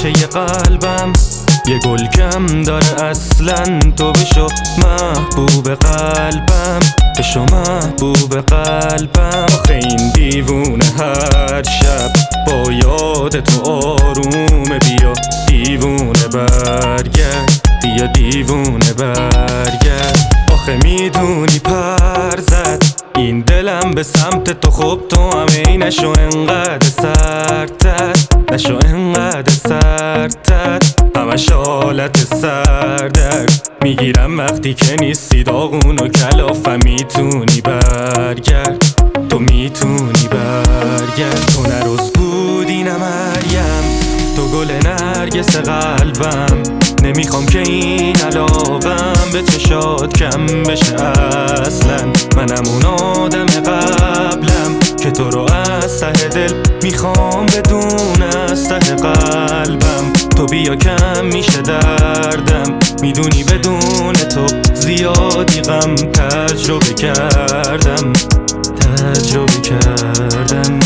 گوشه قلبم یه گل کم داره اصلا. تو بشو محبوب قلبم، بشو محبوب قلبم. آخه این دیوونه هر شب با یاد تو آرومه. بیا دیوونه برگرد، بیا دیوونه برگرد. آخه میدونی پر زد این دلم به سمت تو، خب تو همه نشو انقدر سرتر، نشو انقدر سرتر. همش حالت سردرد میگیرم وقتی که نیستی، داغون و کلافم. میتونی برگرد، تو میتونی برگرد. تو نروز بودی نه مریم، تو گل نرگس قلبم. نمیخوام که این علاقم به چشات کم بشه اصلا. منم اون آدم قبلم که تو رو از ته دل میخوام بدون از ته قلبم. تو بیا کم میشه دردم، میدونی بدون تو زیادی غم تجربه کردم، تجربه کردم.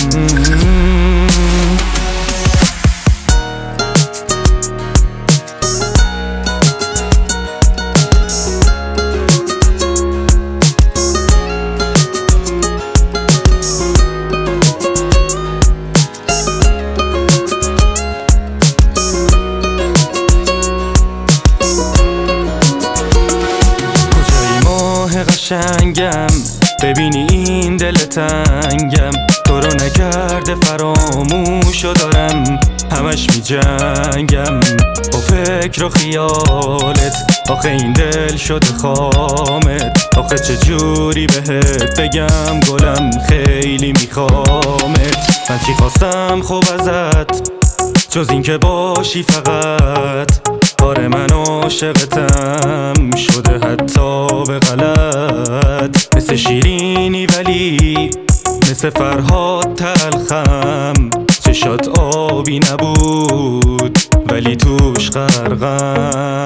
قشنگم ببینی این دل تنگم، تو رو نکرده فراموش و دارم همش می جنگم با فکر و خیالت. آخه این دل شده خامت، آخه چجوری بهت بگم گلم خیلی میخوامت. من چی خواستم خوب ازت جز این که باشی فقط. آره من عاشقتم شده حتی به غلط. مثل شیرینی ولی مثل فرهاد تلخم. چشات آبی نبود ولی توش غرقم.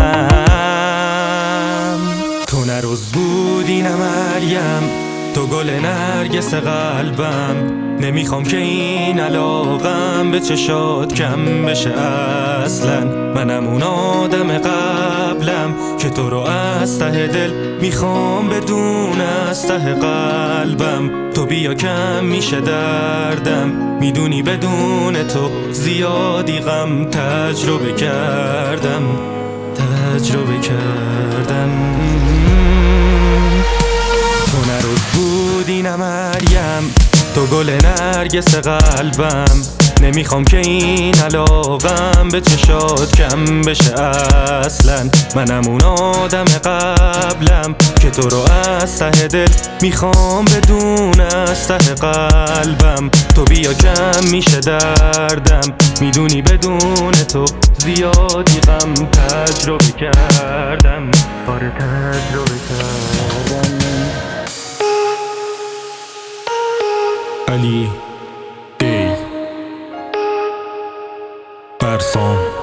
تو نروز بودی نه مریم، تو گل نرگس قلبم. نمیخوام که این علاقم به چشات کم بشه اصلا. منم اون آدم قبلم که تو رو از ته دل میخوام بدون از ته قلبم. تو بیا کم میشه دردم، میدونی بدون تو زیادی غم تجربه کردم، تجربه کردم. تو نروز بودی نه مریم، تو گل نرگس قلبم. نمیخوام که این علاقم به چشات کم بشه اصلا. منم اون آدم قبلم که تو رو از ته دل میخوام بدون از ته قلبم. تو بیا کم میشه دردم، میدونی بدون تو زیادی غم تجربه کردم، آره تجربه کردم. علی دی برسان